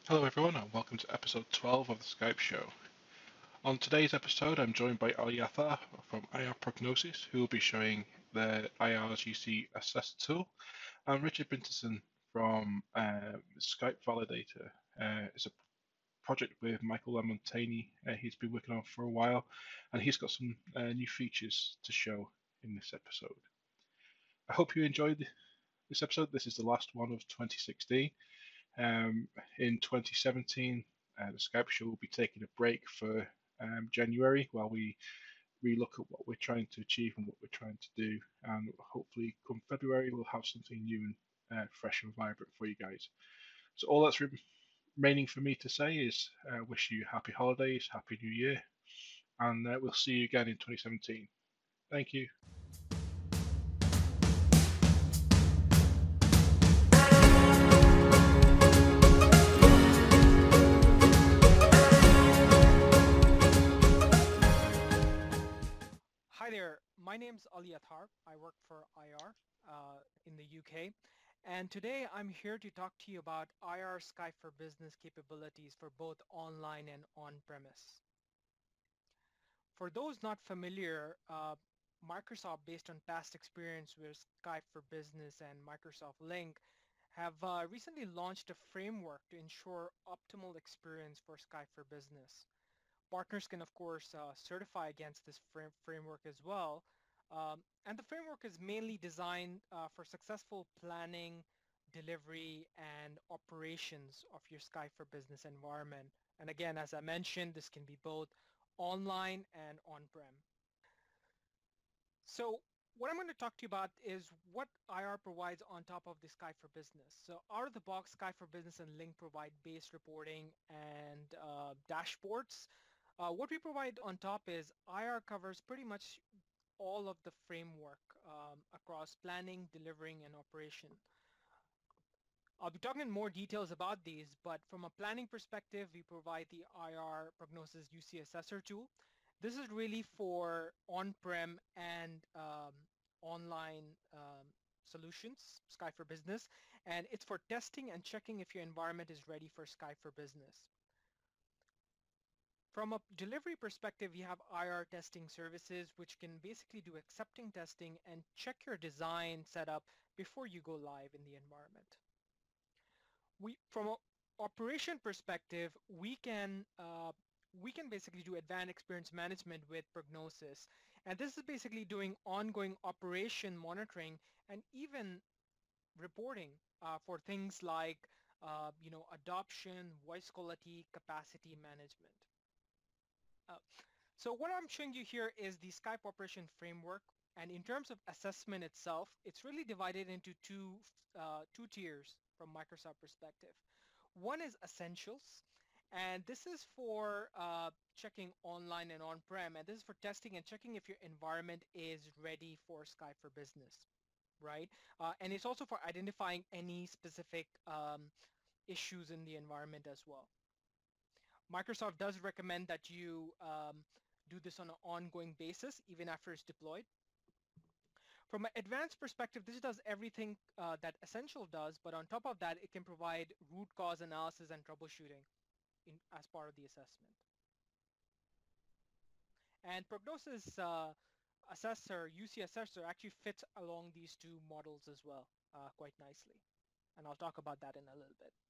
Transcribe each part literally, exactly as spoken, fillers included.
Hello, everyone, and welcome to episode twelve of the Skype show. On today's episode, I'm joined by Ali Athar from I R Prognosis, who will be showing the I R G C Assessor tool, and Richard Binterson from um, Skype Validator. Uh, it's a project with Michael Lamontani. Uh, he's been working on for a while, and he's got some uh, new features to show in this episode. I hope you enjoyed this episode. This is the last one of twenty sixteen. Um, in twenty seventeen, uh, the Skype show will be taking a break for um, January while we relook at what we're trying to achieve and what we're trying to do. And hopefully, come February, we'll have something new and uh, fresh and vibrant for you guys. So, all that's re- remaining for me to say is uh, wish you happy holidays, happy new year, and uh, we'll see you again in twenty seventeen. Thank you. Hi there, my name's Ali Athar. I work for I R uh, in the U K, and today I'm here to talk to you about I R Skype for Business capabilities for both online and on-premise. For those not familiar, uh, Microsoft, based on past experience with Skype for Business and Microsoft Lync, have uh, recently launched a framework to ensure optimal experience for Skype for Business. Partners can, of course, uh, certify against this frame framework as well. Um, and the framework is mainly designed uh, for successful planning, delivery, and operations of your Skype for Business environment. And again, as I mentioned, this can be both online and on-prem. So what I'm going to talk to you about is what I R provides on top of the Skype for Business. So out of the box, Skype for Business and Lync provide base reporting and uh, dashboards. Uh, what we provide on top is I R covers pretty much all of the framework um, across planning, delivering, and operation. I'll be talking in more details about these, but from a planning perspective, we provide the I R Prognosis U C Assessor tool. This is really for on-prem and um, online um, solutions, Skype for Business, and it's for testing and checking if your environment is ready for Skype for Business. From a delivery perspective, we have I R testing services, which can basically do accepting testing and check your design setup before you go live in the environment. We, from an operation perspective, we can uh, we can basically do advanced experience management with Prognosis, and this is basically doing ongoing operation monitoring and even reporting uh, for things like uh, you know adoption, voice quality, capacity management. Uh, so what I'm showing you here is the Skype operation framework, and in terms of assessment itself, it's really divided into two uh, two tiers from Microsoft perspective. One is essentials, and this is for uh, checking online and on-prem, and this is for testing and checking if your environment is ready for Skype for Business, right? Uh, and it's also for identifying any specific um, issues in the environment as well. Microsoft does recommend that you um, do this on an ongoing basis, even after it's deployed. From an advanced perspective, this does everything uh, that Essential does, but on top of that, it can provide root cause analysis and troubleshooting in, as part of the assessment. And Prognosis uh, Assessor, U C Assessor, actually fits along these two models as well uh, quite nicely. And I'll talk about that in a little bit.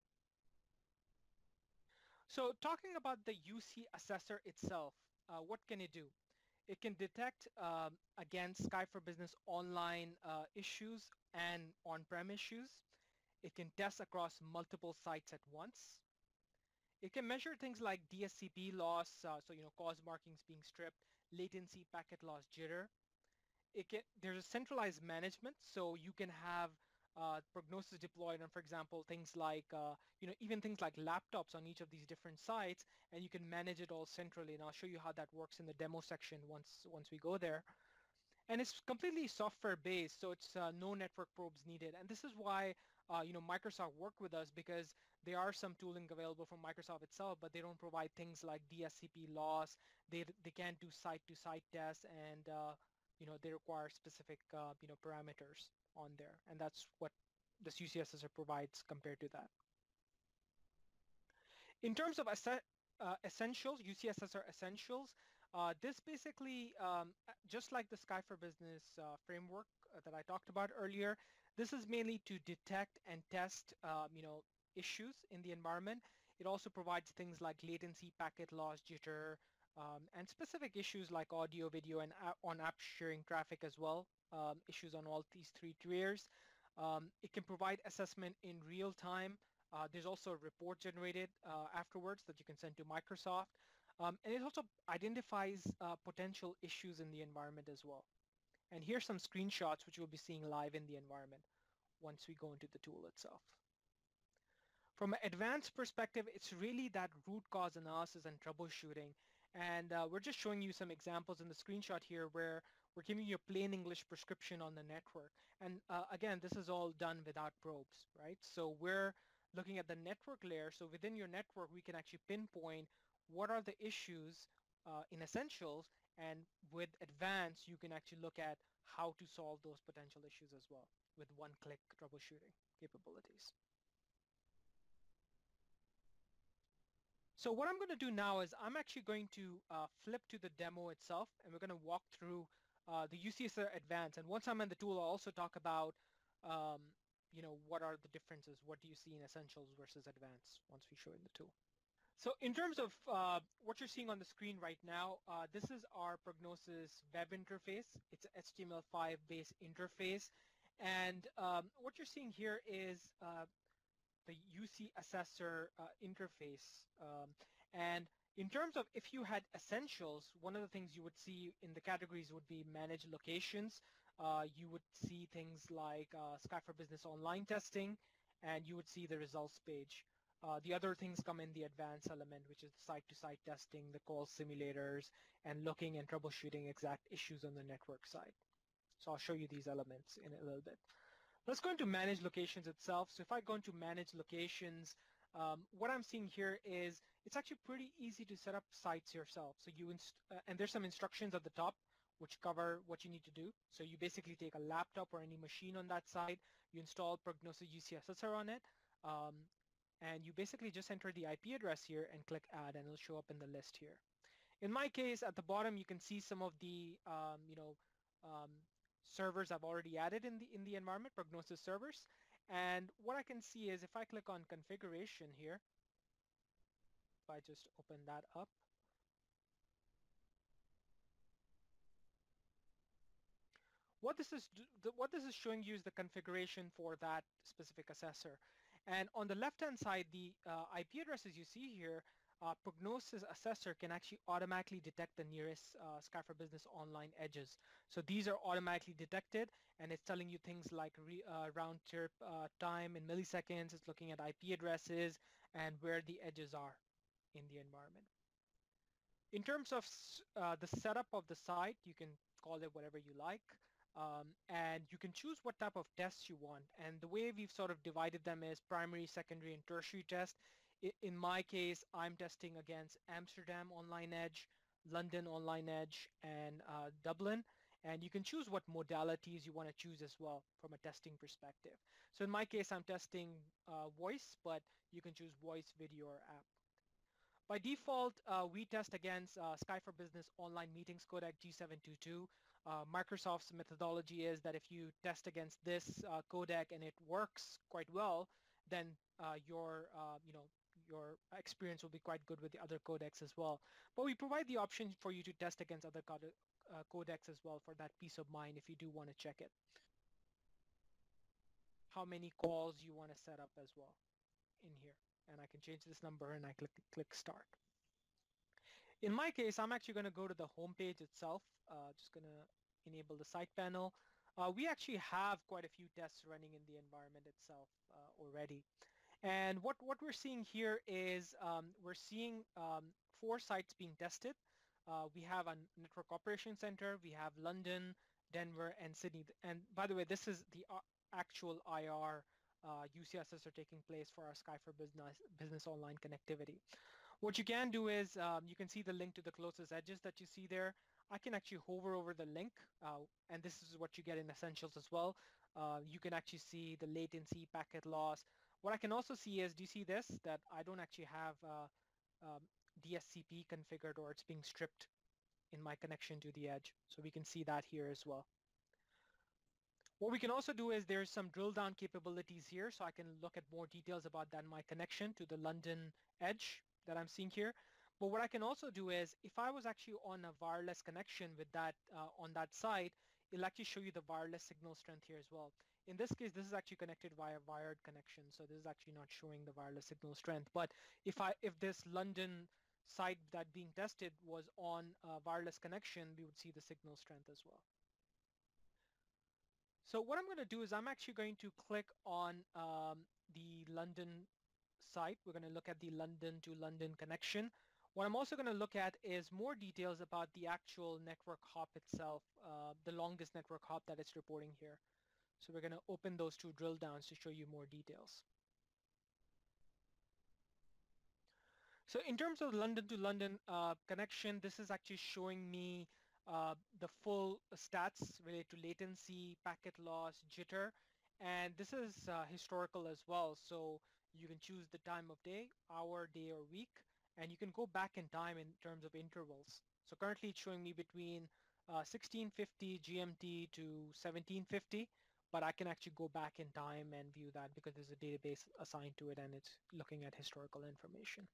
So talking about the U C Assessor itself, uh, what can it do? It can detect um, against Skype for Business online uh, issues and on-prem issues. It can test across multiple sites at once. It can measure things like D S C P loss, uh, so you know cause markings being stripped, latency, packet loss, jitter. It can, there's a centralized management, so you can have uh, Prognosis deployed on, for example, things like, uh, you know, even things like laptops on each of these different sites, and you can manage it all centrally. And I'll show you how that works in the demo section once once we go there. And it's completely software based, so it's uh, no network probes needed. And this is why uh, you know Microsoft worked with us, because there are some tooling available from Microsoft itself, but they don't provide things like D S C P loss. They they can't do site-to-site tests, and uh, you know they require specific uh, you know parameters on there, and that's what this U C Assessor provides compared to that. In terms of uh, essentials, U C S S R essentials, uh, this basically, um, just like the Sky for Business uh, framework uh, that I talked about earlier, this is mainly to detect and test, um, you know, issues in the environment. It also provides things like latency, packet loss, jitter, um, and specific issues like audio, video, and app on app sharing traffic as well, um, issues on all these three tiers. Um, it can provide assessment in real time. Uh, there's also a report generated uh, afterwards that you can send to Microsoft. Um, and it also identifies uh, potential issues in the environment as well. And here's some screenshots which we'll be seeing live in the environment once we go into the tool itself. From an advanced perspective, it's really that root cause analysis and troubleshooting. And uh, we're just showing you some examples in the screenshot here where we're giving you a plain English prescription on the network. And uh, again, this is all done without probes, right? So we're looking at the network layer. So within your network, we can actually pinpoint what are the issues uh, in Essentials. And with Advanced, you can actually look at how to solve those potential issues as well with one-click troubleshooting capabilities. So what I'm going to do now is I'm actually going to uh, flip to the demo itself, and we're going to walk through uh, the U C S R Advanced. And once I'm in the tool, I'll also talk about, um, you know, what are the differences? What do you see in Essentials versus Advanced once we show in the tool? So in terms of uh, what you're seeing on the screen right now, uh, this is our Prognosis web interface. It's an H T M L five based interface. And um, what you're seeing here is uh, the U C Assessor uh, interface. Um, and in terms of if you had essentials, one of the things you would see in the categories would be manage locations. Uh, you would see things like uh, Sky for Business online testing, and you would see the results page. Uh, the other things come in the advanced element, which is the site-to-site testing, the call simulators, and looking and troubleshooting exact issues on the network side. So I'll show you these elements in a little bit. Let's go into manage locations itself. So if I go into manage locations, um, what I'm seeing here is it's actually pretty easy to set up sites yourself. So you inst uh, and there's some instructions at the top which cover what you need to do. So you basically take a laptop or any machine on that site, you install Prognosis U C S S R on it, um, and you basically just enter the I P address here and click add, and it'll show up in the list here. In my case, at the bottom, you can see some of the, um, you know, um, servers I've already added in the in the environment, Prognosis servers. And what I can see is if I click on configuration here, if I just open that up, what this is what this is showing you is the configuration for that specific assessor. And on the left-hand side, the uh, I P addresses you see here, uh, Prognosis Assessor can actually automatically detect the nearest uh, Sky for Business online edges. So these are automatically detected, and it's telling you things like re, uh, round trip uh, time in milliseconds. It's looking at I P addresses and where the edges are in the environment. In terms of uh, the setup of the site, you can call it whatever you like. Um, and you can choose what type of tests you want. And the way we've sort of divided them is primary, secondary, and tertiary test. In my case, I'm testing against Amsterdam Online Edge, London Online Edge, and uh, Dublin. And you can choose what modalities you want to choose as well from a testing perspective. So in my case, I'm testing uh, voice, but you can choose voice, video, or app. By default, uh, we test against uh, Sky for Business Online Meetings Codec G seven twenty-two. Uh, Microsoft's methodology is that if you test against this uh, codec and it works quite well, then uh, your, uh, you know, your experience will be quite good with the other codecs as well. But we provide the option for you to test against other code uh, codecs as well for that peace of mind if you do want to check it. How many calls you want to set up as well in here. And I can change this number and I click, click start. In my case, I'm actually going to go to the home page itself. Uh, just going to enable the site panel. Uh, we actually have quite a few tests running in the environment itself uh, already. And what, what we're seeing here is um, we're seeing um, four sites being tested. Uh, we have a network operations center, we have London, Denver, and Sydney. And by the way, this is the uh, actual I R uh, U C S S are taking place for our Sky for Business, Business Online connectivity. What you can do is um, you can see the link to the closest edges that you see there. I can actually hover over the link, uh, and this is what you get in Essentials as well. Uh, you can actually see the latency, packet loss, What I can also see is, do you see this, that I don't actually have uh, um, D S C P configured, or it's being stripped in my connection to the edge. So we can see that here as well. What we can also do is there's some drill down capabilities here, so I can look at more details about that in my connection to the London edge that I'm seeing here. But what I can also do is, if I was actually on a wireless connection with that uh, on that site, it'll actually show you the wireless signal strength here as well. In this case, this is actually connected via wired connection, so this is actually not showing the wireless signal strength. But if I if this London site that being tested was on a wireless connection, we would see the signal strength as well. So what I'm going to do is I'm actually going to click on um, the London site. We're going to look at the London to London connection. What I'm also going to look at is more details about the actual network hop itself, uh, the longest network hop that it's reporting here. So we're going to open those two drill downs to show you more details. So in terms of London to London uh, connection, this is actually showing me uh, the full stats related to latency, packet loss, jitter, and this is uh, historical as well. So you can choose the time of day, hour, day, or week, and you can go back in time in terms of intervals. So currently it's showing me between uh, sixteen fifty G M T to seventeen fifty, but I can actually go back in time and view that because there's a database assigned to it and it's looking at historical information.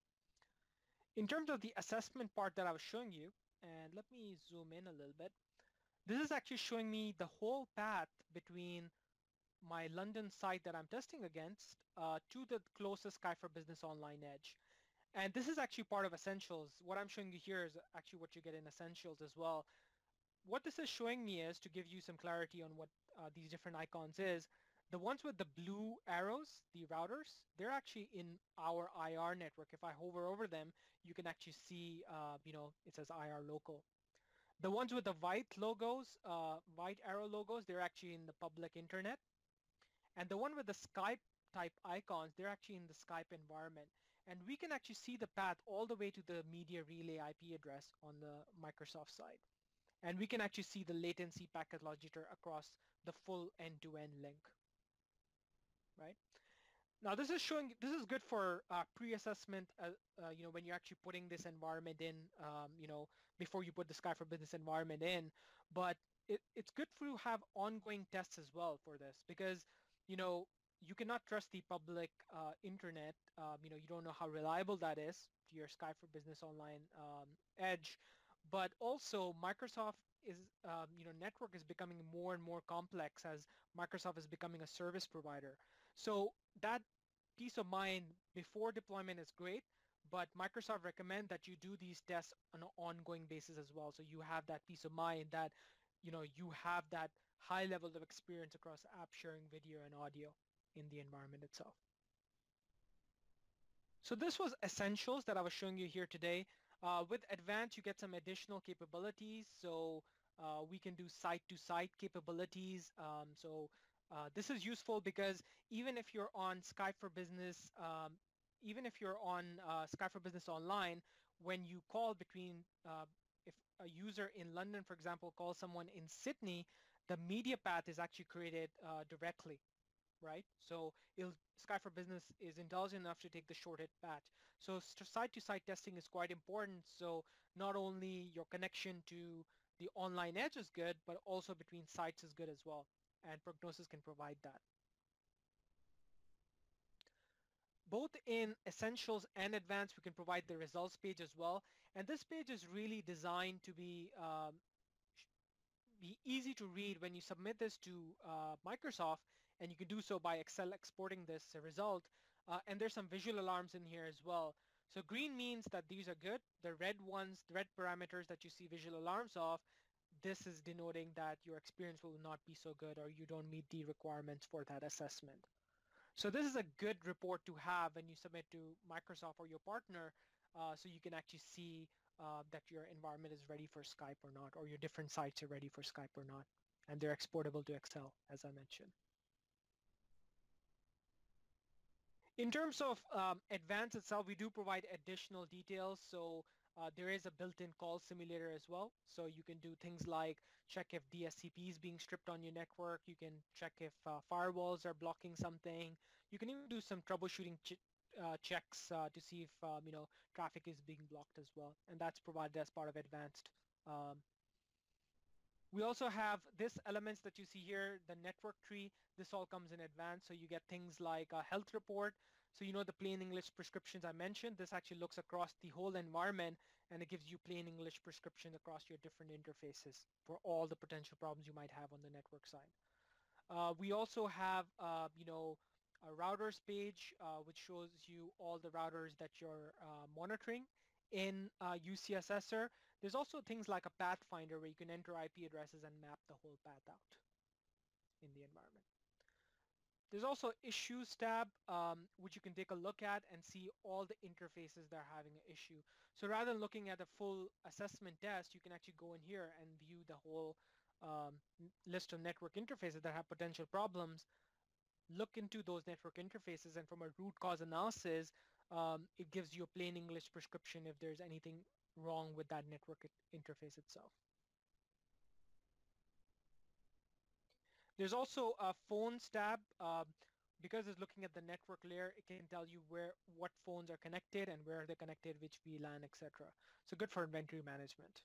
In terms of the assessment part that I was showing you, and let me zoom in a little bit, this is actually showing me the whole path between my London site that I'm testing against uh, to the closest Sky for Business Online edge. And this is actually part of Essentials. What I'm showing you here is actually what you get in Essentials as well. What this is showing me is, to give you some clarity on what uh, these different icons is, the ones with the blue arrows, the routers, they're actually in our I R network. If I hover over them, you can actually see, uh, you know, it says I R local. The ones with the white logos, uh, white arrow logos, they're actually in the public internet. And the one with the Skype type icons, they're actually in the Skype environment. And we can actually see the path all the way to the media relay I P address on the Microsoft side. And we can actually see the latency packet loss jitter across the full end-to-end link, right? Now this is showing, this is good for uh, pre-assessment, uh, uh, you know, when you're actually putting this environment in, um, you know, before you put the Sky for Business environment in, but it, it's good for you to have ongoing tests as well for this, because, you know, you cannot trust the public uh, internet. Um, you know, you don't know how reliable that is to your Sky for Business Online um, edge, but also Microsoft is, um, you know, network is becoming more and more complex as Microsoft is becoming a service provider. So that peace of mind before deployment is great, but Microsoft recommend that you do these tests on an ongoing basis as well. So you have that peace of mind that, you know, you have that high level of experience across app sharing, video, and audio in the environment itself. So this was Essentials that I was showing you here today. Uh, with Advanced, you get some additional capabilities. So uh, we can do site-to-site capabilities. Um, so uh, this is useful because even if you're on Skype for Business, um, even if you're on uh, Skype for Business Online, when you call between, uh, if a user in London, for example, calls someone in Sydney, the media path is actually created uh, directly, right? So it'll, Sky for Business is intelligent enough to take the shorted path. So site-to-site testing is quite important. So not only your connection to the online edge is good, but also between sites is good as well. And Prognosis can provide that. Both in Essentials and Advanced, we can provide the results page as well. And this page is really designed to be um, be easy to read when you submit this to uh, Microsoft, and you can do so by Excel exporting this result. Uh, and there's some visual alarms in here as well. So green means that these are good. The red ones, the red parameters that you see visual alarms of, this is denoting that your experience will not be so good or you don't meet the requirements for that assessment. So this is a good report to have when you submit to Microsoft or your partner, uh, so you can actually see uh, that your environment is ready for Skype or not, or your different sites are ready for Skype or not, and they're exportable to Excel, as I mentioned. In terms of um, Advanced itself, we do provide additional details. So uh, there is a built-in call simulator as well. So you can do things like check if D S C P is being stripped on your network. You can check if uh, firewalls are blocking something. You can even do some troubleshooting ch uh, checks uh, to see if um, you know traffic is being blocked as well, and that's provided as part of advanced. Um, we also have this elements that you see here, the network tree. This all comes in advance, so you get things like a health report. So you know the plain English prescriptions I mentioned. This actually looks across the whole environment, and it gives you plain English prescriptions across your different interfaces for all the potential problems you might have on the network side. Uh, we also have, uh, you know, a routers page, uh, which shows you all the routers that you're uh, monitoring in uh, U C Assessor. There's also things like a pathfinder where you can enter I P addresses and map the whole path out in the environment. There's also issues tab, um, which you can take a look at and see all the interfaces that are having an issue. So rather than looking at a full assessment test, you can actually go in here and view the whole um, list of network interfaces that have potential problems, look into those network interfaces, and from a root cause analysis, um, it gives you a plain English prescription if there's anything wrong with that network interface itself. There's also a phones tab. Um, because it's looking at the network layer, it can tell you where what phones are connected and where they're connected, which V LAN, et cetera. So good for inventory management.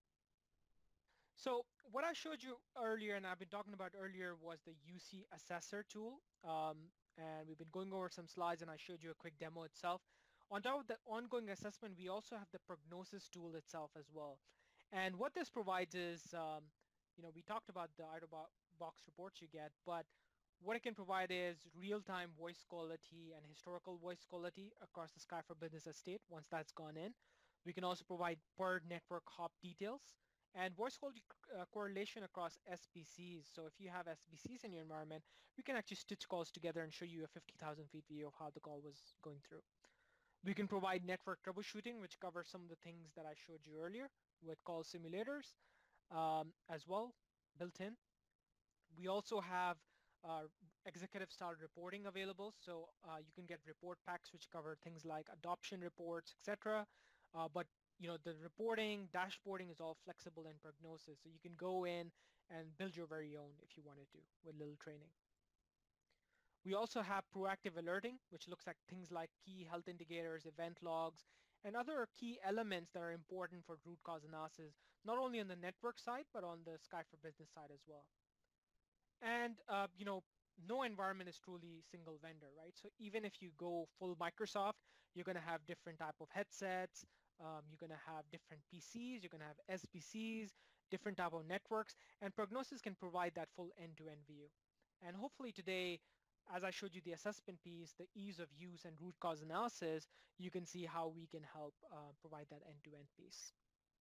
So what I showed you earlier, and I've been talking about earlier, was the U C Assessor tool. Um, and we've been going over some slides, and I showed you a quick demo itself. On top of the ongoing assessment, we also have the prognosis tool itself as well. And what this provides is, um, you know, we talked about the out-of-box reports you get, but what it can provide is real-time voice quality and historical voice quality across the Sky for Business estate once that's gone in. We can also provide per network hop details and voice quality uh, correlation across S B Cs. So if you have S B Cs in your environment, we can actually stitch calls together and show you a fifty thousand feet view of how the call was going through. We can provide network troubleshooting, which covers some of the things that I showed you earlier with call simulators um, as well, built in. We also have uh, executive style reporting available. So uh, you can get report packs which cover things like adoption reports, et cetera. Uh, but you know the reporting, dashboarding is all flexible in prognosis. So you can go in and build your very own if you wanted to with little training. We also have proactive alerting, which looks at things like key health indicators, event logs, and other key elements that are important for root cause analysis, not only on the network side, but on the Sky for Business side as well. And uh, you know, no environment is truly single vendor, right? So even if you go full Microsoft, you're going to have different type of headsets. Um, you're going to have different P Cs. You're going to have S B Cs, different type of networks, and Prognosis can provide that full end-to-end view. And hopefully today, as I showed you the assessment piece, the ease of use and root cause analysis, you can see how we can help uh, provide that end-to-end piece.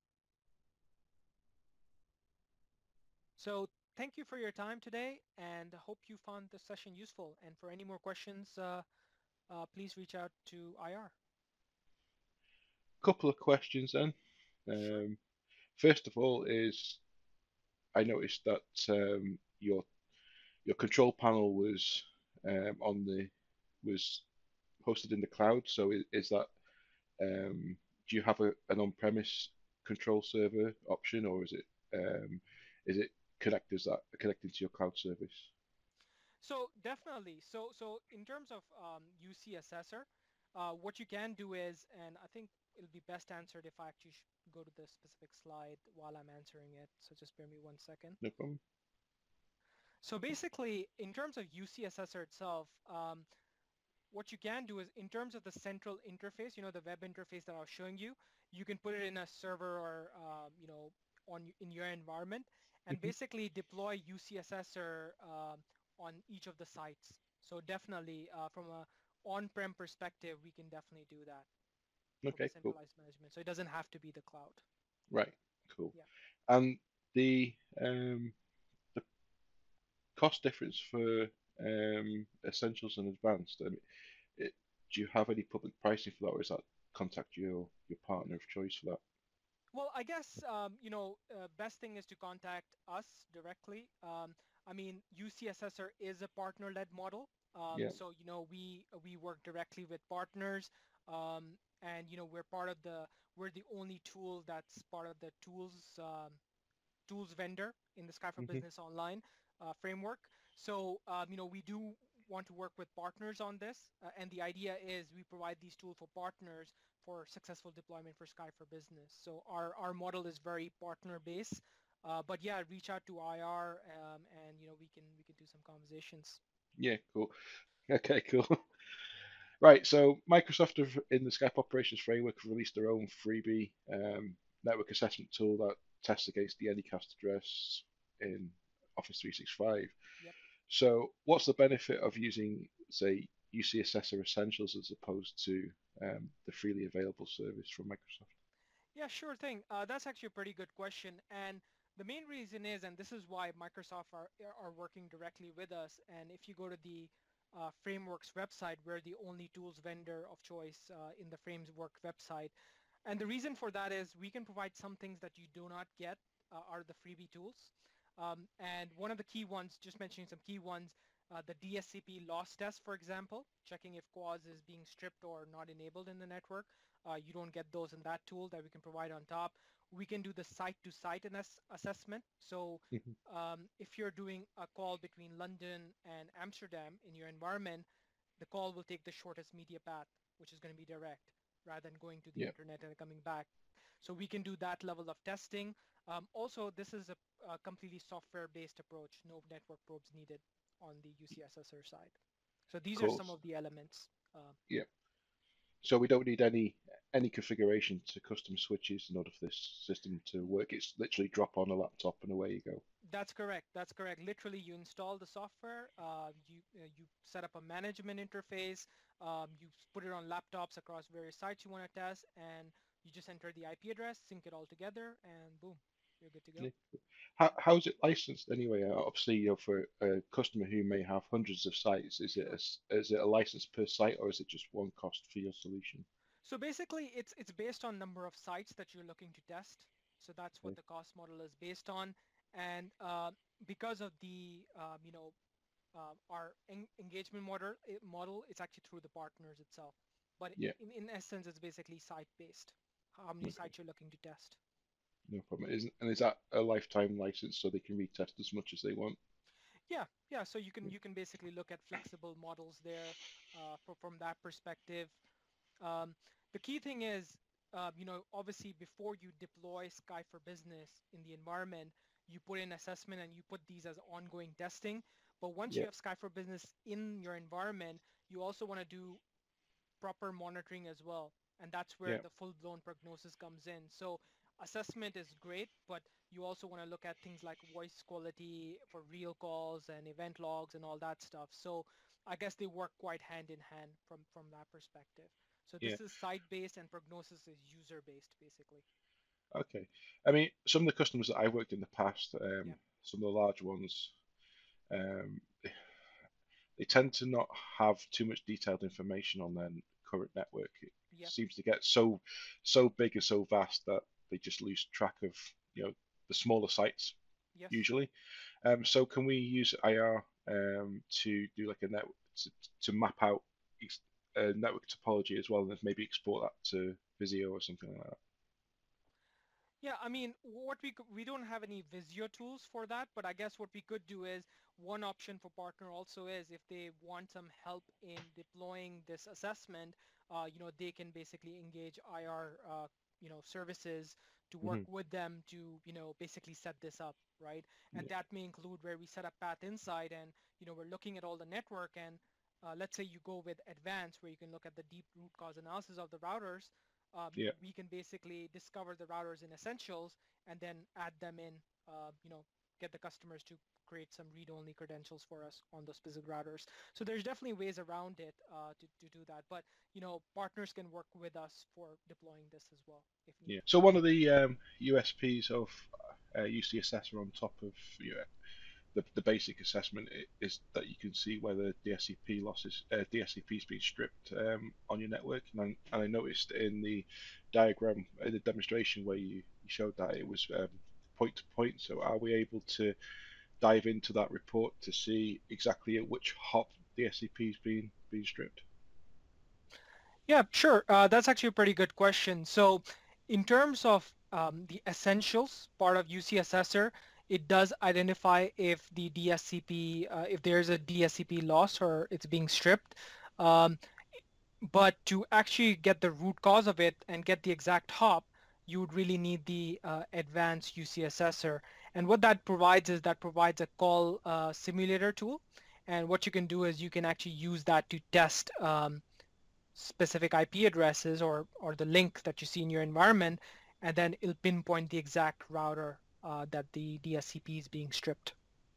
So thank you for your time today, and hope you found the session useful. And for any more questions, uh, uh, please reach out to I R. Couple of questions then. Sure. Um, first of all, is I noticed that um, your your control panel was um, on the was hosted in the cloud. So is, is that um, do you have a, an on-premise control server option, or is it um, is it connected that connected to your cloud service? So definitely. So so in terms of um, U C Assessor, uh, what you can do is, and I think it'll be best answered if I actually go to the specific slide while I'm answering it. So just bear me one second. No problem. So basically, in terms of U C Assessor itself, um, what you can do is in terms of the central interface, you know, the web interface that I was showing you, you can put it in a server or, um, you know, on in your environment and Hmm. basically deploy U C Assessor um, on each of the sites. So definitely uh, from a on-prem perspective, we can definitely do that from a Okay, cool. centralized management. So it doesn't have to be the cloud. Right, cool. Yeah. And the um, the cost difference for um, essentials and advanced. I mean, it, do you have any public pricing for that, or is that contact your your partner of choice for that? Well, I guess um, you know, uh, best thing is to contact us directly. Um, I mean, U C Assessor is a partner-led model, um, Yeah. so you know we we work directly with partners, um, and you know we're part of the we're the only tool that's part of the tools um, tools vendor in the Sky for Hmm. Business Online uh, framework. So um, you know we do want to work with partners on this, uh, and the idea is we provide these tools for partners for successful deployment for Sky for Business. So our, our model is very partner-based, uh, but yeah, reach out to I R, um, and you know we can we can do some conversations. Yeah, cool. Okay, cool. Right, so Microsoft have, in the Skype Operations Framework, have released their own freebie um, network assessment tool that tests against the Anycast address in Office three sixty-five. Yep. So, what's the benefit of using, say, U C Assessor Essentials as opposed to um, the freely available service from Microsoft? Yeah, sure thing. Uh, that's actually a pretty good question. And the main reason is, and this is why Microsoft are, are working directly with us. And if you go to the uh, Frameworks website, we're the only tools vendor of choice uh, in the Framework website. And the reason for that is we can provide some things that you do not get uh, are the freebie tools. Um, and one of the key ones, just mentioning some key ones, uh, the D S C P loss test, for example, checking if Q O S is being stripped or not enabled in the network. Uh, you don't get those in that tool that we can provide on top. We can do the site-to-site assessment. So Mhm. um, if you're doing a call between London and Amsterdam in your environment, the call will take the shortest media path, which is going to be direct, rather than going to the Yeah, internet and coming back. So we can do that level of testing. Um, also, this is a, a completely software-based approach, no network probes needed on the U C Assessor side. So these are cool. some of the elements. Uh, Yeah. So we don't need any any configuration to custom switches in order for this system to work. It's literally drop on a laptop and away you go. That's correct. That's correct. Literally, you install the software, uh, you uh, you set up a management interface, um, you put it on laptops across various sites you want to test, and you just enter the I P address, sync it all together, and boom, you're good to go. Yeah. How how is it licensed anyway? Uh, Obviously, you know, for a customer who may have hundreds of sites, is it a, Sure. s- is it a license per site or is it just one cost for your solution? So basically, it's it's based on number of sites that you're looking to test. So that's what Okay. the cost model is based on, and uh, because of the um, you know uh, our en engagement model, model, it's actually through the partners itself. But Yeah. in, in essence, it's basically site-based, how many Okay. sites you're looking to test. No problem. Isn't and is that a lifetime license so they can retest as much as they want? Yeah, yeah. So you can Yeah. you can basically look at flexible models there uh, for, from that perspective. Um, the key thing is, uh, you know, obviously before you deploy Sky for Business in the environment, you put in assessment and you put these as ongoing testing. But once you Yeah. have Sky for Business in your environment, you also want to do proper monitoring as well. And that's where Yeah. the full-blown prognosis comes in. So assessment is great, but you also want to look at things like voice quality for real calls and event logs and all that stuff. So I guess they work quite hand in hand from, from that perspective. So Yeah. this is site-based and prognosis is user-based, basically. Okay. I mean, some of the customers that I've worked in the past, Yeah, um, some of the large ones, um, they tend to not have too much detailed information on their current network. It yeah, seems to get so so big and so vast that they just lose track of you know the smaller sites yes. usually. Um, so can we use I R um, to do like a network to, to map out a network topology as well, and maybe export that to Visio or something like that? Yeah, I mean, what we could, we don't have any Visio tools for that, but I guess what we could do is one option for partner also is if they want some help in deploying this assessment, uh, you know, they can basically engage I R, uh, you know, services to work Hmm. with them to, you know, basically set this up, right? And Yeah. that may include where we set up Path Insight and, you know, we're looking at all the network and uh, let's say you go with advanced where you can look at the deep root cause analysis of the routers, um, Yeah. we can basically discover the routers in Essentials and then add them in, uh, you know, get the customers to create some read-only credentials for us on those specific routers. So there's definitely ways around it uh, to, to do that. But, you know, partners can work with us for deploying this as well if Yeah. needed. So one of the um, U S Ps of uh, U C Assessor on top of you know, the, the basic assessment is that you can see whether D S C P losses, uh, D S C P has been stripped um, on your network. And I, and I noticed in the diagram, in the demonstration where you, you showed that it was um, point to point. So are we able to dive into that report to see exactly at which hop D S C P has been been stripped? Yeah, sure. Uh, that's actually a pretty good question. So in terms of um, the essentials part of U C Assessor, it does identify if the D S C P, uh, if there's a D S C P loss or it's being stripped. Um, but to actually get the root cause of it and get the exact hop, you would really need the uh, advanced U C assessor. And what that provides is that provides a call uh, simulator tool. And what you can do is you can actually use that to test um, specific I P addresses or, or the link that you see in your environment, and then it'll pinpoint the exact router uh, that the D S C P is being stripped.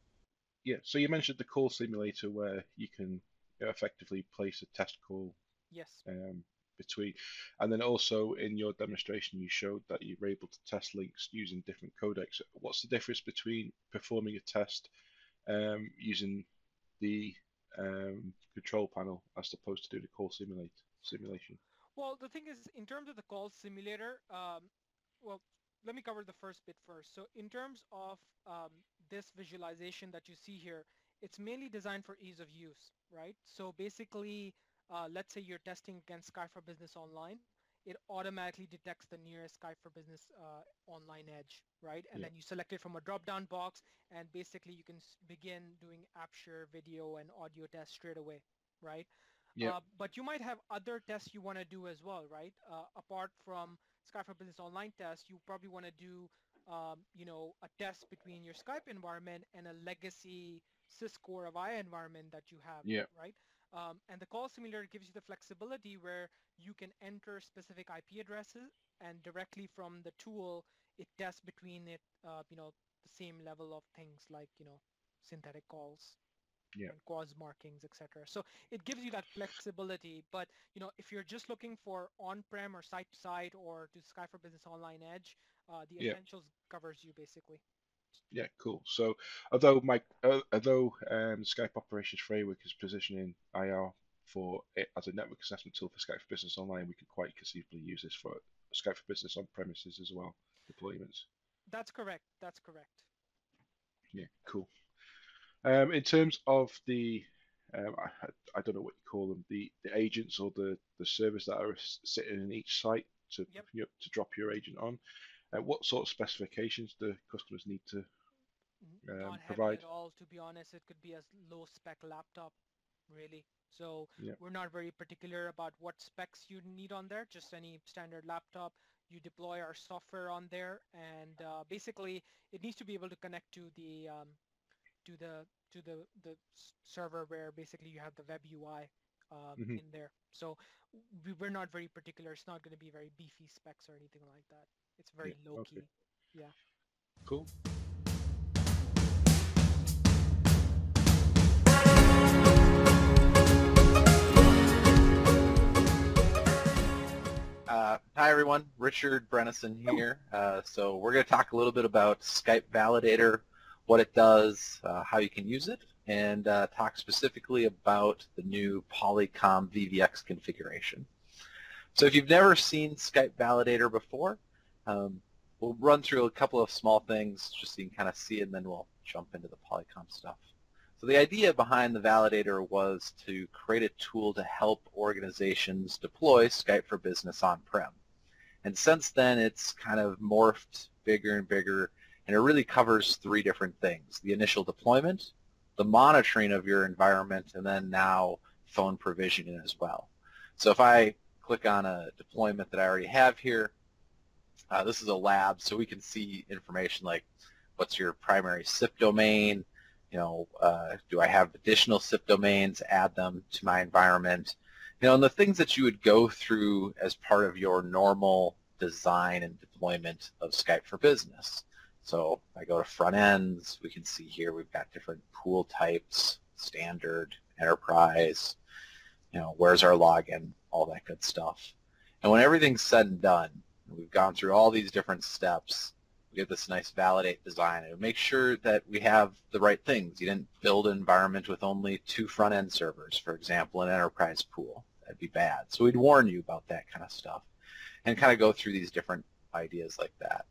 Yeah, so you mentioned the call simulator where you can you know, effectively place a test call Yes. um, between, and then also in your demonstration you showed that you were able to test links using different codecs. What's the difference between performing a test um, using the um, control panel as opposed to doing a call simulate simulation? Well, the thing is, in terms of the call simulator, um, well, let me cover the first bit first. So in terms of um, this visualization that you see here, it's mainly designed for ease of use, right? So basically, uh, let's say you're testing against Sky for Business Online, it automatically detects the nearest Sky for Business uh, online edge, right? And Yeah, then you select it from a drop-down box, and basically you can begin doing app share video and audio tests straight away, right? yeah, Uh, but you might have other tests you want to do as well, right? Uh, apart from Sky for Business Online test, you probably want to do, um, you know, a test between your Skype environment and a legacy Cisco or Avaya environment that you have, yeah, right? Um, and the call simulator gives you the flexibility where you can enter specific I P addresses and directly from the tool, it tests between it, uh, you know, the same level of things like, you know, synthetic calls yeah, and cause markings, et cetera. So it gives you that flexibility. But you know, if you're just looking for on-prem or site-to-site or to Sky for Business Online Edge, uh, the yeah. Essentials covers you basically. Yeah, cool. So, although my uh, although um, Skype Operations Framework is positioning I R for it as a network assessment tool for Skype for Business Online, we could quite conceivably use this for Skype for Business on premises as well, deployments. That's correct. That's correct. Yeah, cool. Um, in terms of the, um, I, I don't know what you call them, the, the agents or the, the servers that are sitting in each site to Yep. you know, to drop your agent on, uh, what sort of specifications do customers need to N- um, Not heavy provide? at all, to be honest. It could be a low spec laptop, really. So Yeah, we're not very particular about what specs you need on there, just any standard laptop. You deploy our software on there, and uh, basically it needs to be able to connect to the um, to the to the the server where basically you have the web U I um, hmm in there. So we, we're not very particular. It's not going to be very beefy specs or anything like that. It's yeah, very low okay, key. Yeah. cool. Uh, hi everyone, Richard Brennison here. Uh, so we're going to talk a little bit about Skype Validator, what it does, uh, how you can use it, and uh, talk specifically about the new Polycom V V X configuration. So if you've never seen Skype Validator before, um, we'll run through a couple of small things just so you can kind of see it, and then we'll jump into the Polycom stuff. So the idea behind the Validator was to create a tool to help organizations deploy Skype for Business on-prem. And since then, it's kind of morphed bigger and bigger, and it really covers three different things: the initial deployment, the monitoring of your environment, and then now phone provisioning as well. So if I click on a deployment that I already have here, uh, this is a lab, so we can see information like what's your primary S I P domain, you know, uh, do I have additional S I P domains, add them to my environment, you know, and the things that you would go through as part of your normal design and deployment of Skype for Business. So if I go to front ends, we can see here we've got different pool types, standard, enterprise, you know, where's our login, all that good stuff. And when everything's said and done, we've gone through all these different steps, we get this nice validate design and make sure that we have the right things. You didn't build an environment with only two front-end servers, for example, an enterprise pool. That'd be bad. So we'd warn you about that kind of stuff and kind of go through these different ideas like that.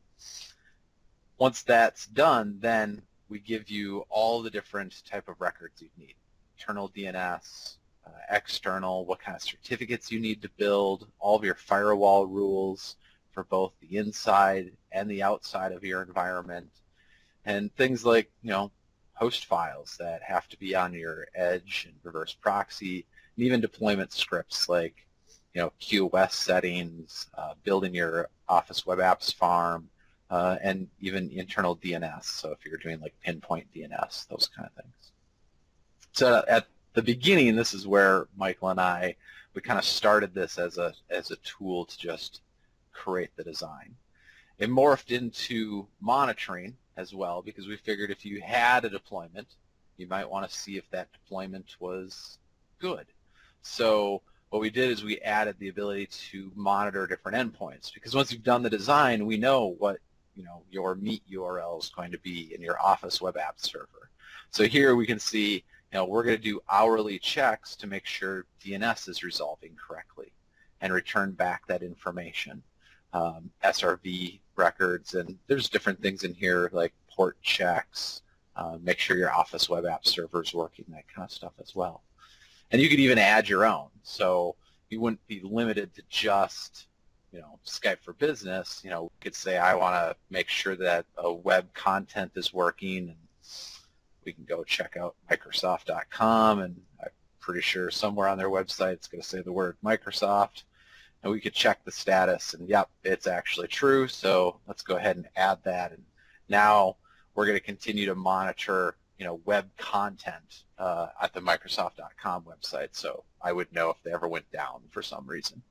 Once that's done, then we give you all the different type of records you need. Internal D N S, uh, external, what kind of certificates you need to build, all of your firewall rules for both the inside and the outside of your environment, and things like, you know, host files that have to be on your edge and reverse proxy, and even deployment scripts like, you know, Q o S settings, uh, building your Office Web Apps farm, uh, and even internal D N S. So if you're doing like pinpoint D N S, those kind of things. So at the beginning, this is where Michael and I, we kind of started this as a as a tool to just create the design. It morphed into monitoring as well, because we figured if you had a deployment, you might want to see if that deployment was good. So what we did is we added the ability to monitor different endpoints, because once you've done the design, we know what, you know, your meet U R L is going to be in your Office Web Apps server. So here we can see, you know, we're going to do hourly checks to make sure D N S is resolving correctly and return back that information. Um, S R V records, and there's different things in here like port checks, uh, make sure your Office Web App server is working, that kind of stuff as well. And you could even add your own, so you wouldn't be limited to just, you know, Skype for Business. You know, we could say I want to make sure that a web content is working, and we can go check out Microsoft dot com, and I'm pretty sure somewhere on their website it's going to say the word Microsoft. And we could check the status, and yep, it's actually true, so let's go ahead and add that. And now we're going to continue to monitor, you know, web content uh, at the Microsoft dot com website, so I would know if they ever went down for some reason.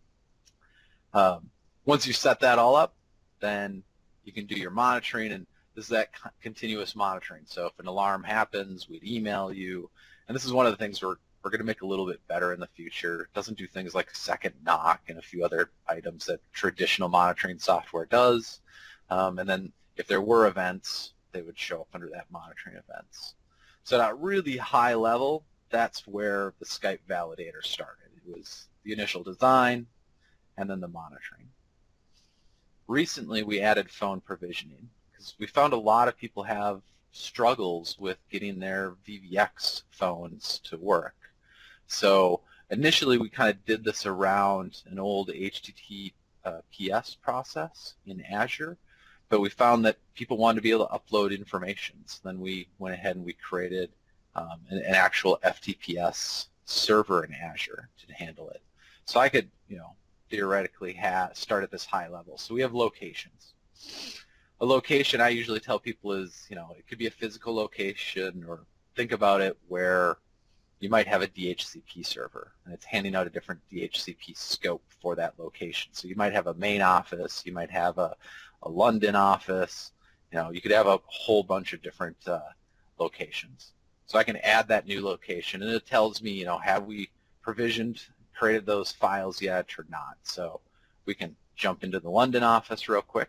Um, once you set that all up, then you can do your monitoring, and this is that continuous monitoring. So if an alarm happens, we'd email you, and this is one of the things we're We're going to make a little bit better in the future. It doesn't do things like second knock and a few other items that traditional monitoring software does. Um, and then if there were events, they would show up under that monitoring events. So at a really high level, that's where the Skype Validator started. It was the initial design and then the monitoring. Recently, we added phone provisioning because we found a lot of people have struggles with getting their V V X phones to work. So initially we kind of did this around an old H T T P S process in Azure, but we found that people wanted to be able to upload information. So then we went ahead and we created um, an, an actual F T P S server in Azure to handle it. So I could, you know, theoretically have start at this high level. So we have locations. A location, I usually tell people, is, you know, it could be a physical location, or think about it where you might have a D H C P server, and it's handing out a different D H C P scope for that location. So you might have a main office, you might have a, a London office, you know, you could have a whole bunch of different uh, locations. So I can add that new location, and it tells me, you know, have we provisioned, created those files yet or not. So we can jump into the London office real quick.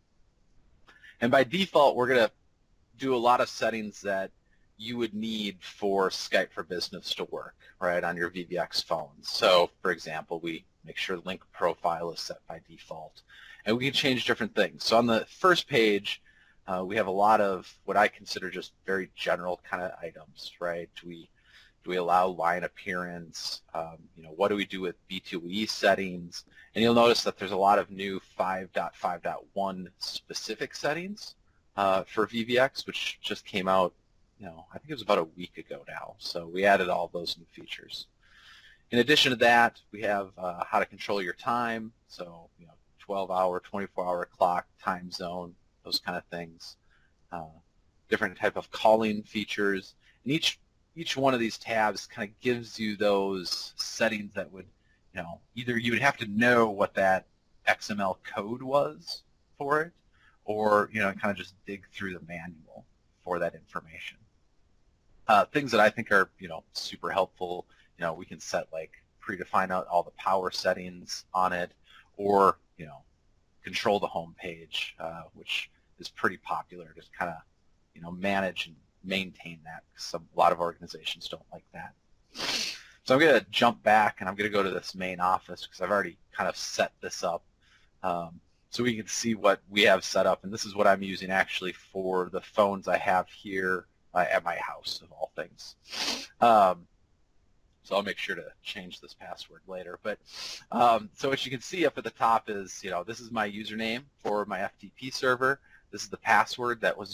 And by default, we're going to do a lot of settings that you would need for Skype for Business to work, right, on your V V X phones. So, for example, we make sure link profile is set by default. And we can change different things. So on the first page, uh, we have a lot of what I consider just very general kind of items, right? Do we, do we allow line appearance? Um, you know, what do we do with B two E settings? And you'll notice that there's a lot of new five point five point one specific settings uh, for V V X, which just came out, you know, I think it was about a week ago now. So we added all those new features. In addition to that, we have uh, how to control your time. So, you know, twelve hour, twenty-four hour clock, time zone, those kind of things. Uh, different type of calling features. And each, each one of these tabs kind of gives you those settings that would, you know, either you would have to know what that X M L code was for it, or, you know, kind of just dig through the manual for that information. Uh, things that I think are, you know, super helpful, you know, we can set like predefine out all the power settings on it, or, you know, control the home page, uh, which is pretty popular, just kind of, you know, manage and maintain that, because some, a lot of organizations don't like that. So I'm going to jump back, and I'm going to go to this main office because I've already kind of set this up. Um, so we can see what we have set up, and this is what I'm using actually for the phones I have here uh, at my house, of all things. Um, so I'll make sure to change this password later. But um, so what you can see up at the top is, you know, this is my username for my F T P server. This is the password that was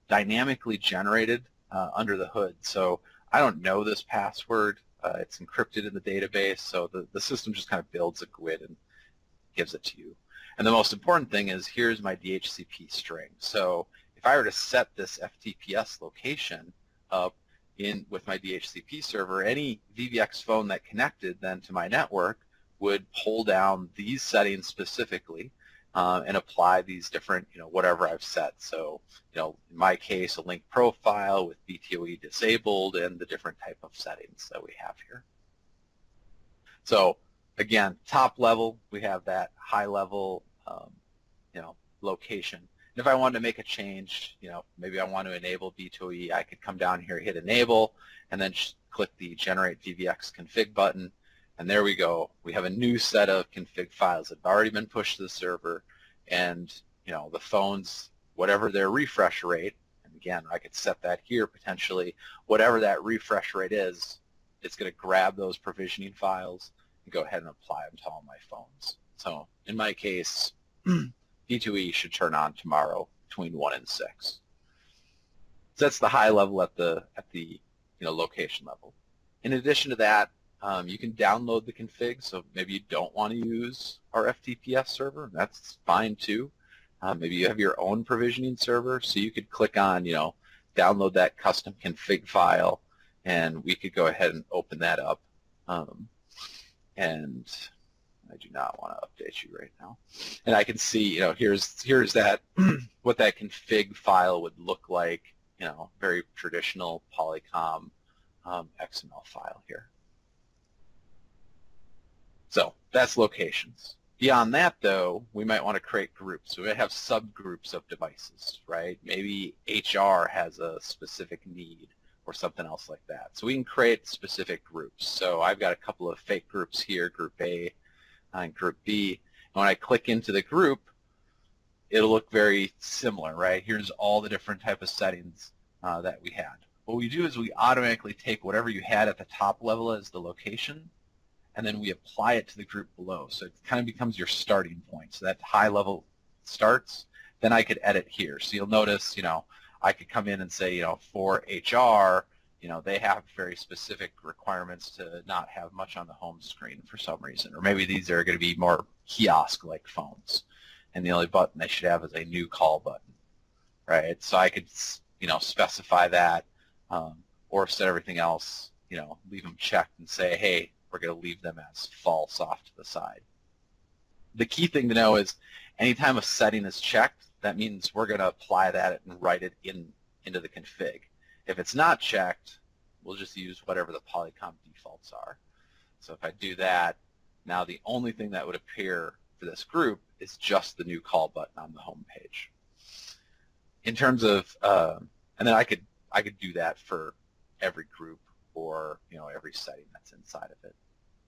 dynamically generated uh, under the hood. So I don't know this password. Uh, it's encrypted in the database, so the, the system just kind of builds a G U I D and gives it to you. And the most important thing is, here's my D H C P string. So if I were to set this F T P S location up in with my D H C P server, any V V X phone that connected then to my network would pull down these settings specifically uh, and apply these different, you know, whatever I've set. So, you know, in my case, a link profile with B T O E disabled and the different type of settings that we have here. So again, top level, we have that high level, um, you know, location. And if I wanted to make a change, you know, maybe I want to enable B T O E, I could come down here, hit enable, and then click the generate V V X config button. And there we go. We have a new set of config files that have already been pushed to the server, and you know the phones, whatever their refresh rate, and again I could set that here potentially, whatever that refresh rate is, it's going to grab those provisioning files and go ahead and apply them to all my phones. So in my case, B T O E should turn on tomorrow between one and six. So that's the high level at the at the you know location level. In addition to that, Um, you can download the config, so maybe you don't want to use our F T P S server. That's fine too. Uh, maybe you have your own provisioning server, so you could click on, you know, download that custom config file, and we could go ahead and open that up. Um, and I do not want to update you right now. And I can see, you know, here's here's that what that config file would look like. You know, very traditional Polycom um, X M L file here. So that's locations. Beyond that, though, we might want to create groups. So we might have subgroups of devices, right? Maybe H R has a specific need or something else like that. So we can create specific groups. So I've got a couple of fake groups here, Group A and Group B. And when I click into the group, it'll look very similar, right? Here's all the different type of settings uh, that we had. What we do is we automatically take whatever you had at the top level as the location, and then we apply it to the group below. So it kind of becomes your starting point. So that high level starts, then I could edit here. So you'll notice, you know, I could come in and say, you know, for H R, you know, they have very specific requirements to not have much on the home screen for some reason. Or maybe these are going to be more kiosk-like phones, and the only button they should have is a new call button, right? So I could, you know, specify that, um, or set everything else, you know, leave them checked and say, hey, we're going to leave them as false off to the side. The key thing to know is anytime a setting is checked, that means we're going to apply that and write it in into the config. If it's not checked, we'll just use whatever the Polycom defaults are. So if I do that, now the only thing that would appear for this group is just the new call button on the home page. In terms of, uh, and then I could I could do that for every group or you know every setting that's inside of it.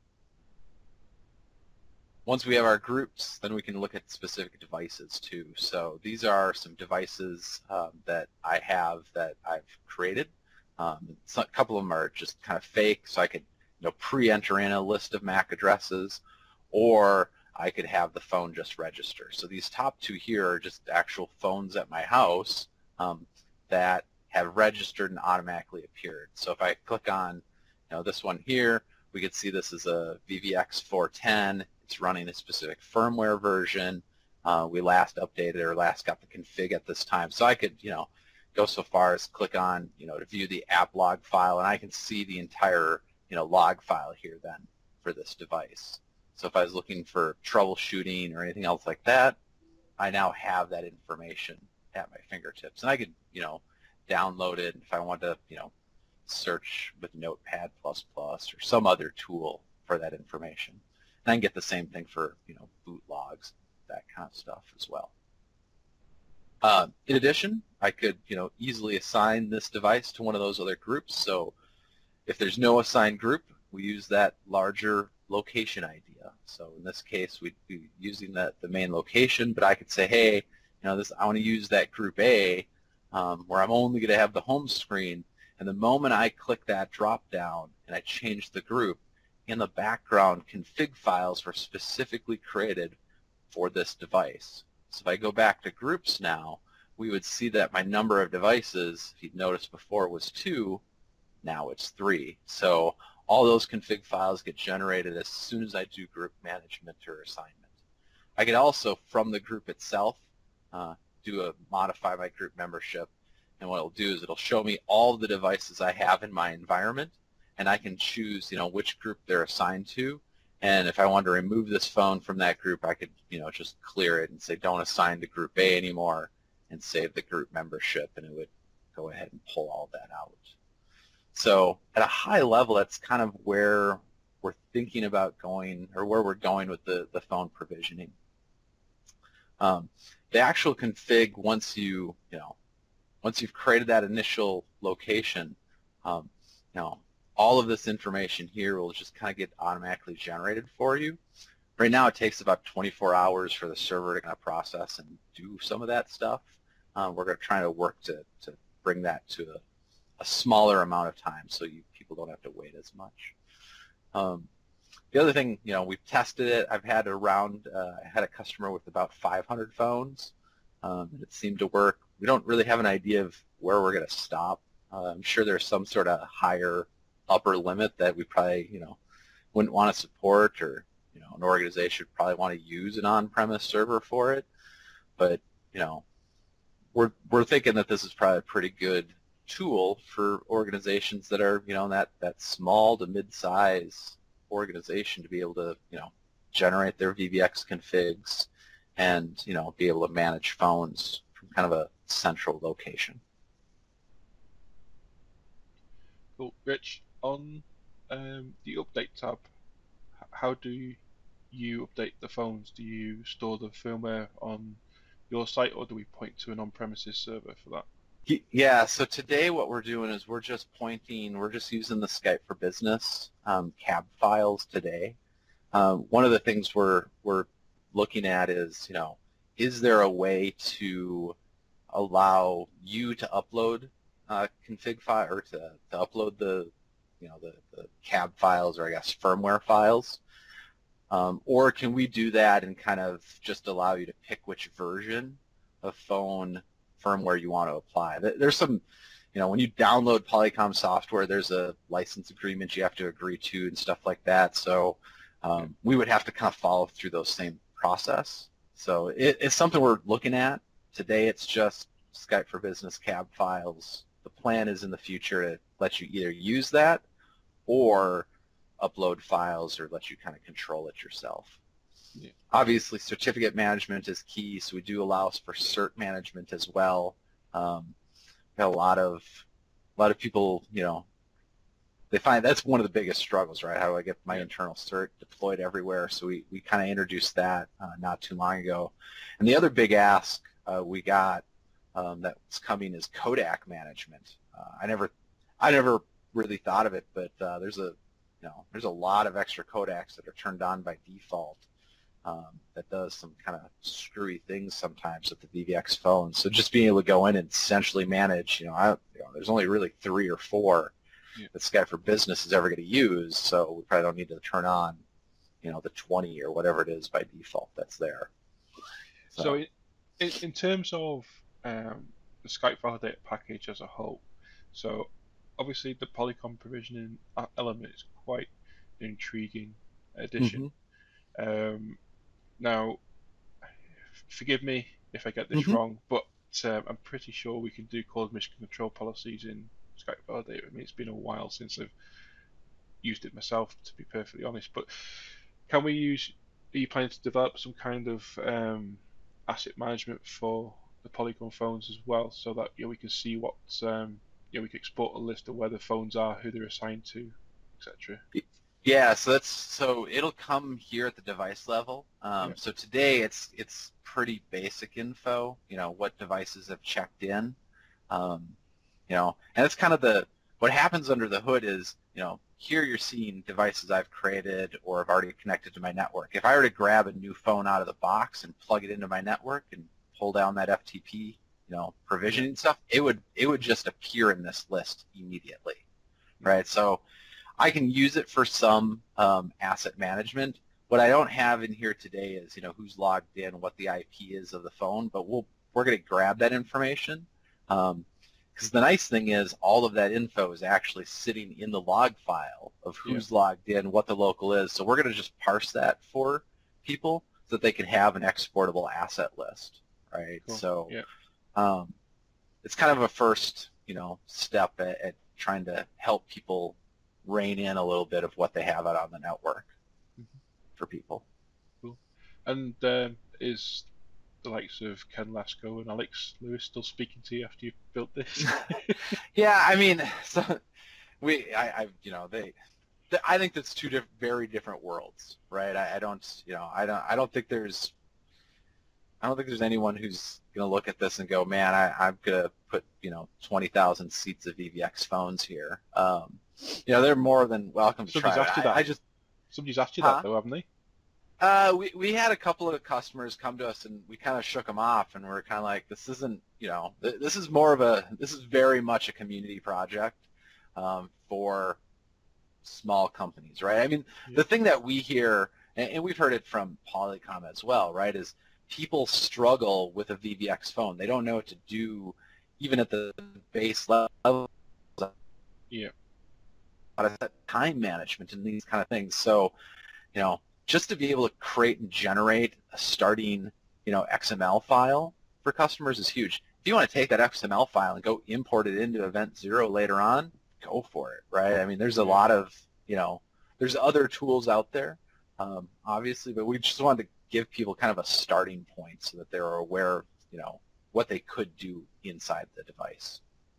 Once we have our groups, then we can look at specific devices too. So these are some devices um, that I have that I've created. Um, a couple of them are just kind of fake, so I could you know pre-enter in a list of M A C addresses, or I could have the phone just register. So these top two here are just actual phones at my house um, that have registered and automatically appeared. So if I click on you know this one here, we could see this is a V V X four ten. It's running a specific firmware version. Uh, we last updated or last got the config at this time. So I could, you know, go so far as click on, you know, to view the app log file, and I can see the entire, you know, log file here then for this device. So if I was looking for troubleshooting or anything else like that, I now have that information at my fingertips, and I could, you know, download it if I want to, you know, search with Notepad plus plus or some other tool for that information. And I can get the same thing for, you know, boot logs, that kind of stuff as well. Uh, in addition, I could, you know, easily assign this device to one of those other groups. So if there's no assigned group, we use that larger location idea. So in this case, we'd be using that the main location, but I could say, hey, you know, this I want to use that group A um, where I'm only going to have the home screen. And the moment I click that drop down and I change the group, in the background, config files were specifically created for this device. So if I go back to groups now, we would see that my number of devices, if you'd noticed before, was two. Now it's three. So all those config files get generated as soon as I do group management or assignment. I could also, from the group itself, uh, do a modify my group membership. And what it'll do is it'll show me all the devices I have in my environment, and I can choose, you know, which group they're assigned to. And if I want to remove this phone from that group, I could, you know, just clear it and say don't assign to group A anymore and save the group membership, and it would go ahead and pull all that out. So at a high level, that's kind of where we're thinking about going, or where we're going with the, the phone provisioning. Um, the actual config, once you, you know, once you've created that initial location, um, you know, all of this information here will just kind of get automatically generated for you. Right now it takes about twenty-four hours for the server to kind of process and do some of that stuff. Um, we're going to try to work to, to bring that to a, a smaller amount of time so you people don't have to wait as much. Um, the other thing, you know, we've tested it. I've had around, uh, I had a customer with about five hundred phones, um, and it seemed to work. We don't really have an idea of where we're going to stop. Uh, I'm sure there's some sort of higher upper limit that we probably, you know, wouldn't want to support, or, you know, an organization would probably want to use an on-premise server for it. But, you know, we're, we're thinking that this is probably a pretty good tool for organizations that are, you know, that, that small to mid-size organization to be able to, you know, generate their V B X configs and, you know, be able to manage phones from kind of a central location. Cool. Rich, on um, the update tab, how do you update the phones? Do you store the firmware on your site, or do we point to an on-premises server for that? Yeah, so today what we're doing is we're just pointing, we're just using the Skype for Business um, C A B files today. Um, one of the things we're, we're looking at is, you know, is there a way to allow you to upload uh, config file, or to, to upload the, you know, the, the C A B files, or I guess firmware files? Um, or can we do that and kind of just allow you to pick which version of phone firmware you want to apply? There's some, you know, when you download Polycom software, there's a license agreement you have to agree to and stuff like that. So um, we would have to kind of follow through those same process. So it, it's something we're looking at. Today it's just Skype for Business C A B files. The plan is in the future to let you either use that or upload files, or let you kind of control it yourself. Yeah. Obviously, certificate management is key, so we do allow us for cert management as well. Um, we have a lot of a lot of people, you know, they find that's one of the biggest struggles, right? How do I get my yeah. internal cert deployed everywhere? So we, we kind of introduced that uh, not too long ago. And the other big ask uh, we got um, that's coming is Kodak management. Uh, I never I never really thought of it, but uh, there's a you know, there's a lot of extra Kodaks that are turned on by default um, that does some kind of screwy things sometimes with the V V X phone. So just being able to go in and essentially manage, you know, I, you know there's only really three or four yeah. that Skype for Business is ever going to use, so we probably don't need to turn on, you know, the twenty or whatever it is by default that's there. So, so in, in terms of um, the Skype Validator package as a whole, so obviously the Polycom provisioning element is quite an intriguing addition. Mm-hmm. Um, now, forgive me if I get this mm-hmm. wrong, but um, I'm pretty sure we can do code mission control policies in Skype Validator. I mean, it's been a while since I've used it myself, to be perfectly honest, but can we use, are you planning to develop some kind of um, asset management for the Polycom phones as well, so that, you know, we can see what um, you know, we can export a list of where the phones are, who they're assigned to, et cetera. Yeah, so that's so it'll come here at the device level. Um, yeah. So today it's it's pretty basic info. You know, what devices have checked in. Um, you know, and it's kind of the what happens under the hood is, you know, here you're seeing devices I've created or have already connected to my network. If I were to grab a new phone out of the box and plug it into my network and pull down that F T P, you know, provisioning stuff, it would it would just appear in this list immediately, right? So I can use it for some um, asset management. What I don't have in here today is, you know, who's logged in, what the I P is of the phone, but we'll we're going to grab that information. Um, Because the nice thing is all of that info is actually sitting in the log file of who's yeah. logged in, what the local is. So we're going to just parse that for people so that they can have an exportable asset list, right? Cool. So yeah. um, it's kind of a first, you know, step at, at trying to help people rein in a little bit of what they have out on the network mm-hmm. for people. Cool. And uh, is the likes of Ken Lasko and Alex Lewis still speaking to you after you've built this? Yeah, I mean, so we, I, I you know, they, they, I think that's two diff very different worlds, right? I, I don't, you know, I don't, I don't think there's, I don't think there's anyone who's gonna look at this and go, man, I, I'm gonna put, you know, twenty thousand seats of V V X phones here. Um, you know, they're more than welcome to Somebody's try. Asked you I, that. I just, somebody's asked you huh? that though, haven't they? Uh, we, we had a couple of customers come to us and we kind of shook them off and we're kind of like, this isn't, you know, th this is more of a, this is very much a community project um, for small companies, right? I mean, yeah. the thing that we hear, and, and we've heard it from Polycom as well, right, is people struggle with a V V X phone. They don't know what to do even at the base level. Yeah. Time management and these kind of things. So, you know, just to be able to create and generate a starting, you know, X M L file for customers is huge. If you want to take that X M L file and go import it into Event Zero later on, go for it, right? I mean, there's a lot of, you know, there's other tools out there, um, obviously, but we just wanted to give people kind of a starting point so that they're aware of, you know, what they could do inside the device.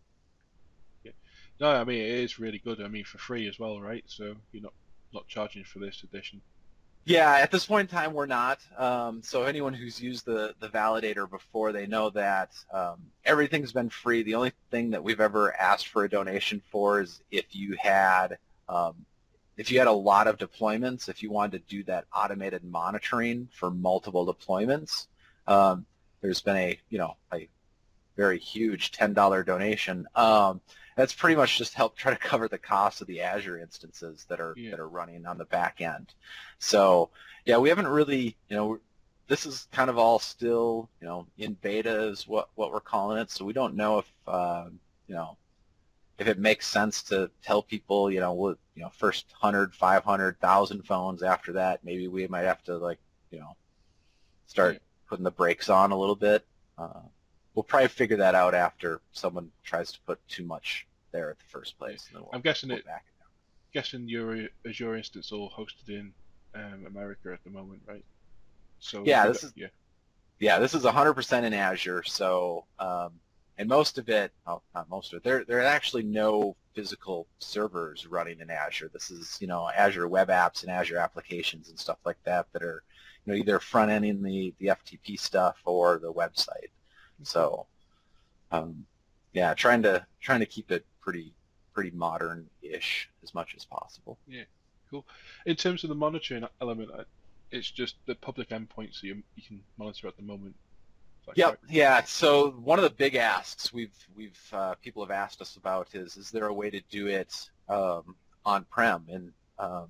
Yeah. No, I mean, it is really good. I mean, for free as well, right? So you're not, not charging for this edition. Yeah, at this point in time, we're not. Um, so anyone who's used the, the validator before, they know that um, everything's been free. The only thing that we've ever asked for a donation for is if you had um, if you had a lot of deployments, if you wanted to do that automated monitoring for multiple deployments. Um, there's been a you know a very huge ten dollar donation. Um, that's pretty much just helped try to cover the cost of the Azure instances that are yeah. that are running on the back end. So yeah, we haven't really, you know, this is kind of all still, you know, in beta is what what we're calling it. So we don't know if uh, you know if it makes sense to tell people, you know, we'll, you know, first one hundred, five hundred, one thousand phones. After that, maybe we might have to like, you know, start yeah. putting the brakes on a little bit. Uh, We'll probably figure that out after someone tries to put too much there at the first place. And then we'll I'm guessing we'll it. Back it Guessing your Azure instance all hosted in um, America at the moment, right? So yeah, this is yeah, yeah, this is one hundred percent in Azure. So um, and most of it, well, not most of it. There there are actually no physical servers running in Azure. This is you know Azure Web Apps and Azure Applications and stuff like that that are you know either front ending the the F T P stuff or the website. So, um, yeah, trying to trying to keep it pretty pretty modern-ish as much as possible. Yeah, cool. In terms of the monitoring element, it's just the public endpoints that you, you can monitor at the moment. Yep. Right? Yeah. So one of the big asks we've we've uh, people have asked us about is is there a way to do it um, on-prem? And um,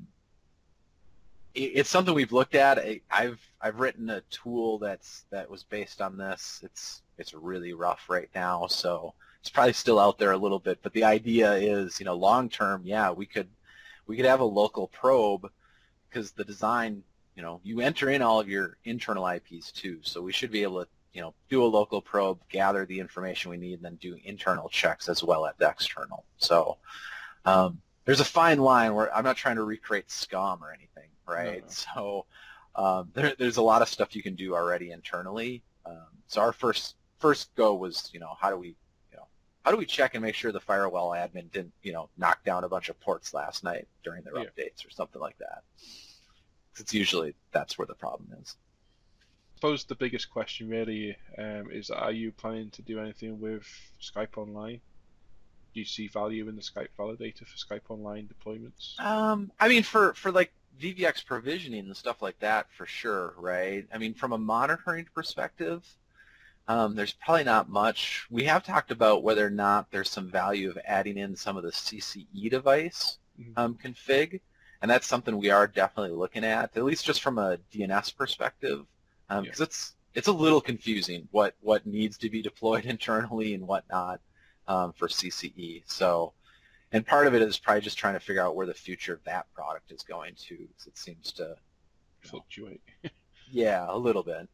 it's something we've looked at. I've I've written a tool that's that was based on this. It's it's really rough right now, so it's probably still out there a little bit. But the idea is, you know, long term, yeah, we could we could have a local probe because the design, you know, you enter in all of your internal I Ps too. So we should be able to, you know, do a local probe, gather the information we need, and then do internal checks as well as external. So um, there's a fine line where I'm not trying to recreate SCUM or anything. Right, no. So um, there, there's a lot of stuff you can do already internally. Um, so our first first go was, you know, how do we, you know, how do we check and make sure the firewall admin didn't, you know, knock down a bunch of ports last night during their yeah. updates or something like that? It's usually that's where the problem is. I suppose the biggest question really um, is: are you planning to do anything with Skype Online? Do you see value in the Skype validator for Skype Online deployments? Um, I mean, for for like V V X provisioning and stuff like that, for sure, right? I mean, from a monitoring perspective, um, there's probably not much. We have talked about whether or not there's some value of adding in some of the C C E device um, config, and that's something we are definitely looking at, at least just from a D N S perspective, because um, yeah. it's, it's a little confusing what, what needs to be deployed internally and what not um, for C C E. So, and part of it is probably just trying to figure out where the future of that product is going to, because it seems to fluctuate. Yeah, a little bit.